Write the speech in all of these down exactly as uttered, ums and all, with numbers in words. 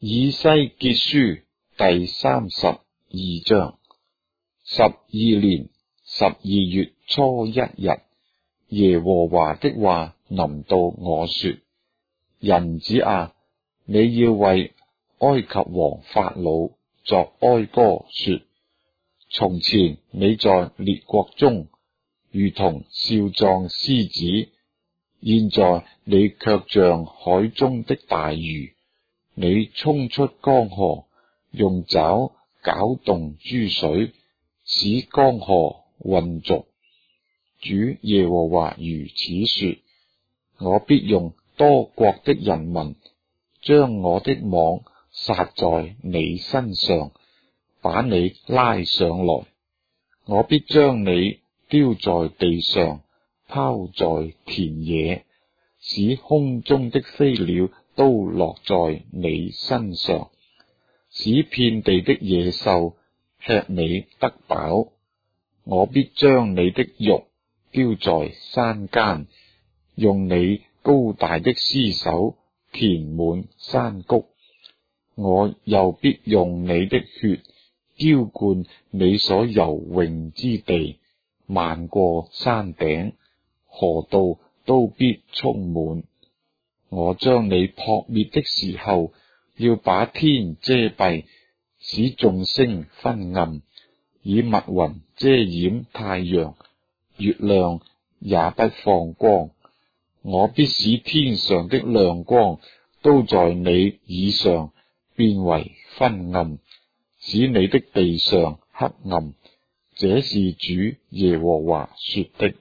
以西結書第三十二章。十二年十二月初一日，耶和華的話臨到我說：人子啊，你要為埃及王法老作哀歌說：從前你在列國中如同少壯獅子，現在你卻像海中的大魚。你衝出江河，用爪攪動諸水，使江河渾濁。主耶和華如此說：我必用多國的人民，將我的網撒在你身上，把你拉上來。我必將你丟在地上，拋在田野，使空中的飛鳥都落在你身上，使遍地的野獸吃你得飽。我必將你的肉丟在山間，用你高大的屍首填滿山谷。我又必用你的血澆灌你所游泳之地，漫過山頂，河道都必充滿。我將你撲滅的時候，要把天遮蔽，使眾星昏暗，以密雲遮掩太陽，月亮也不放光。我必使天上的亮光都在你以上變為昏暗，使你的地上黑暗。這是主耶和華說的。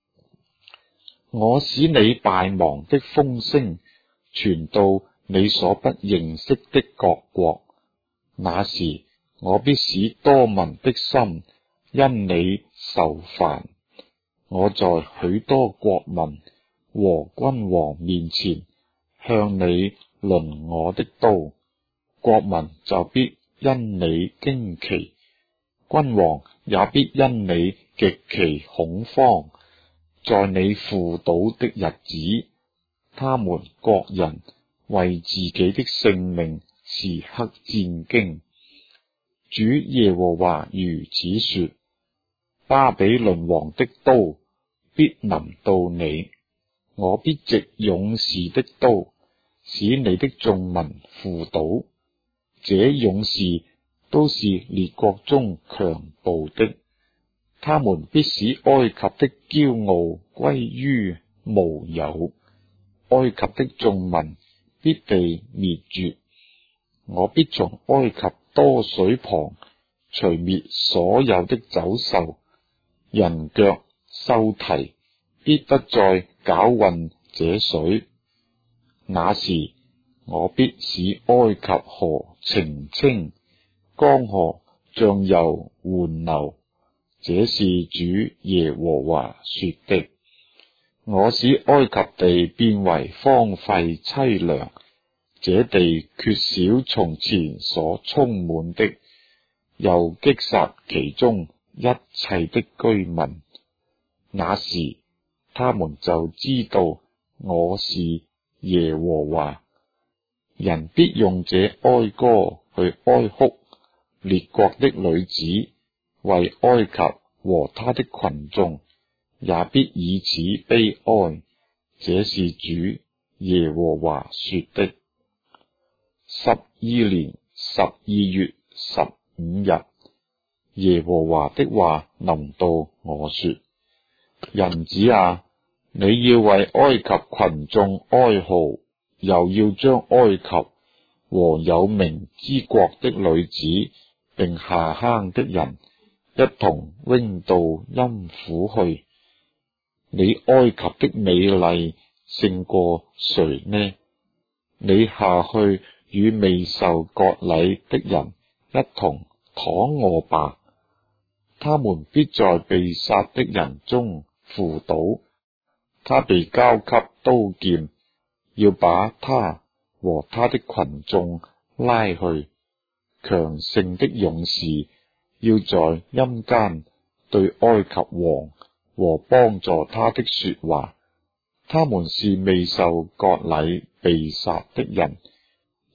我使你敗亡的風聲傳到你所不認識的各國，那時我必使多民的心因你愁煩。我在許多國民和君王面前向你掄我的刀，國民就必因你驚奇，君王也必因你極其恐慌。在你赴倒的日子，他們各人為自己的性命時刻戰兢。主耶和華如此說：巴比倫王的刀必臨到你，我必藉勇士的刀使你的眾民赴倒。這勇士都是列國中強暴的，他們必使埃及的驕傲歸於無有，埃及的眾民必被滅絕。我必從埃及多水旁除滅所有的走獸，人腳獸蹄必不再攪混這水。那時我必使埃及河澄清，江河像油緩流。這是主耶和華說的。我使埃及地變為荒廢淒涼，這地缺少從前所充滿的，又擊殺其中一切的居民。那時他們就知道我是耶和華。人必用這哀歌去哀哭，列國的女子為埃及和他的群眾，也必以此悲哀。這是主耶和華說的。十二年十二月十五日，耶和華的話臨到我說：人子啊，你要為埃及群眾哀號，又要將埃及和有名之國的女子並下坑的人一同扔到陰府去。你埃及的美麗勝過誰呢？你下去與未受割禮的人一同躺臥吧，他們必在被殺的人中赴倒。他被交給刀劍，要把他和他的群眾拉去。強盛的勇士要在陰間對埃及王和幫助他的說話。他們是未受割禮被殺的人，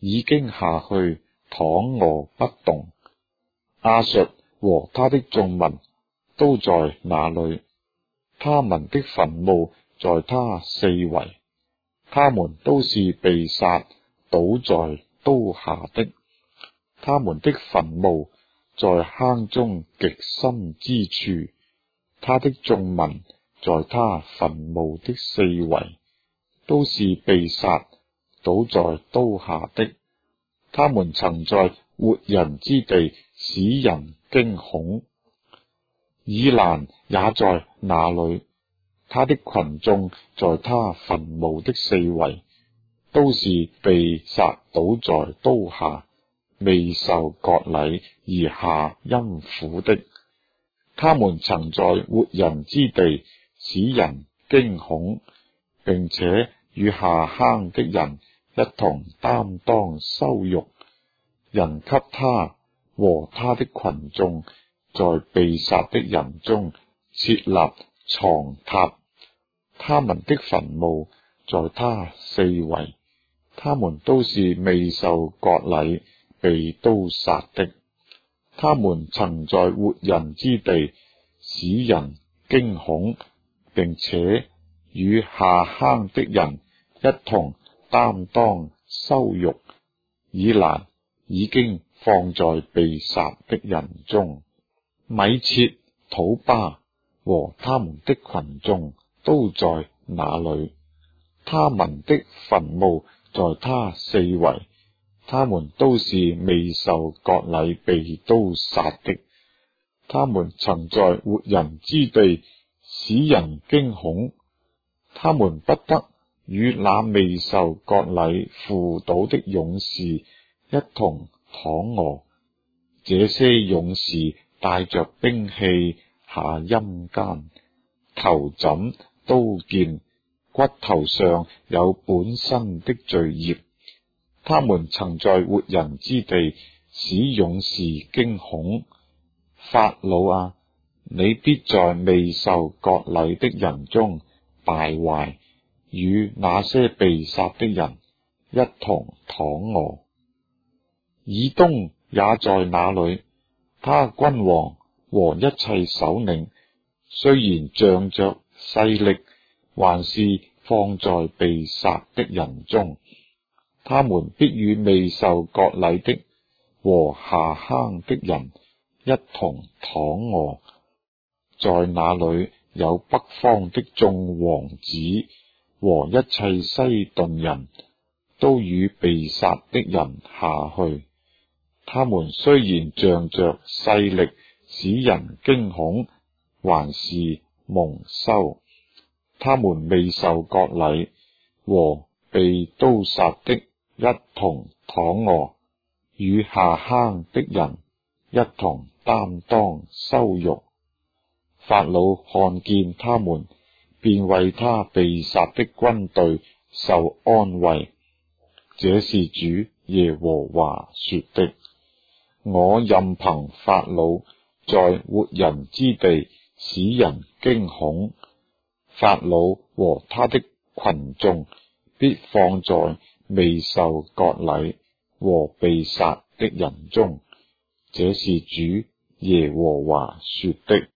已經下去躺臥不動。亞述和他的眾民都在那裏，他們的墳墓在他四圍，他們都是被殺倒在刀下的，他們的墳墓在坑中極深之處，他的眾民在他墳墓的四圍，都是被殺倒在刀下的，他們曾在活人之地使人驚恐。以蘭也在那裏，他的群眾在他墳墓的四圍，都是被殺倒在刀下，未受割禮而下陰府的，他們曾在活人之地使人驚恐，並且與下坑的人一同擔當羞辱。人給他和他的群眾在被殺的人中設立床榻，他們的墳墓在他四圍，他們都是未受割禮被刀殺的，他們曾在活人之地使人驚恐，並且與下坑的人一同擔當羞辱。以蘭已經放在被殺的人中。米設、土巴和他們的群眾都在那裏，他們的墳墓在他四圍，他們都是未受割禮被刀殺的，他們曾在活人之地使人驚恐，他們不得與那未受割禮扶倒的勇士一同躺臥，這些勇士帶着兵器下陰間，頭枕刀劍，骨頭上有本身的罪孽，他們曾在活人之地使勇士驚恐。法老啊，你必在未受割禮的人中敗壞，與那些被殺的人一同躺臥。以東也在那裏，他君王和一切首領雖然仗着勢力，還是放在被殺的人中，他們必與未受割禮的和下坑的人一同躺臥。在那裏有北方的眾王子和一切西頓人，都與被殺的人下去。他們雖然仗着勢力使人驚恐，還是蒙羞。他們未受割禮和被刀殺的一同躺臥，與下坑的人一同擔當羞辱。法老看見他們，便為他被殺的軍隊受安慰。這是主耶和華說的。我任憑法老在活人之地使人驚恐，法老和他的群眾必放在未受割禮和被殺的人中。這是主耶和華說的。